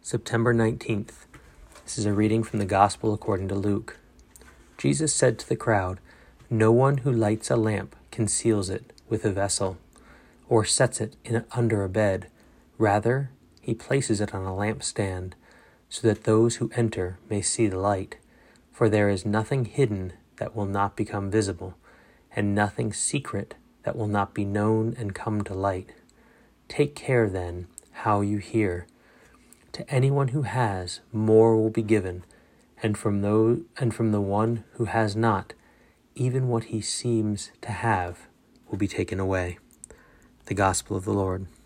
September 19th. This is a reading from the Gospel according to Luke. Jesus said to the crowd, "No one who lights a lamp conceals it with a vessel, or sets it under a bed. Rather, he places it on a lampstand, so that those who enter may see the light. For there is nothing hidden that will not become visible, and nothing secret that will not be known and come to light. Take care, then, how you hear. To anyone who has, more will be given, and from the one who has not, even what he seems to have will be taken away." The Gospel of the Lord.